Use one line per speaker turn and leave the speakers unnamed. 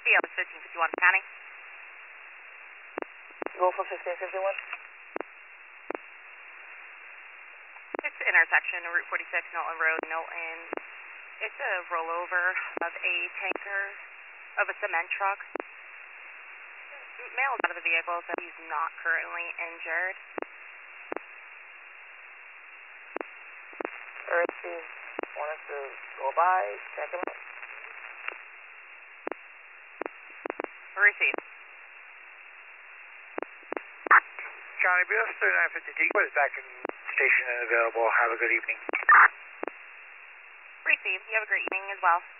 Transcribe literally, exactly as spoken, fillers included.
B L is fifteen fifty-one County.
Go for fifteen fifty-one.
It's the intersection of Route forty-six, Knowlton Road, Knowlton. It's a rollover of a tanker, of a cement truck. Male is out of the vehicle, so he's not currently injured.
Earthy wanted to go by, check him out.
Receive.
County B S thirty-nine fifty-two is back in station and available. Have a good evening.
Receive. You have a great evening as well.